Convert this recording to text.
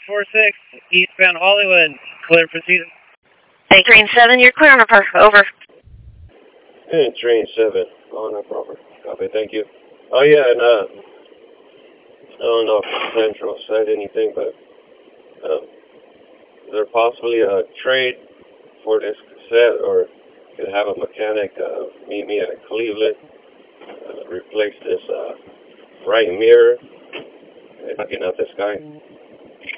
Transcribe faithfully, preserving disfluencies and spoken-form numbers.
four six, eastbound Hollywood. Clear proceed. Hey, Train seven, you're clear on a per. Over. Hey, Train seven, on a proper. Copy, thank you. Oh, yeah, and, uh, I don't know if Central said anything, but, um, is there possibly a trade for this cassette, or could have a mechanic, uh, meet me at Cleveland, uh, replace this, uh, right mirror, looking at this guy?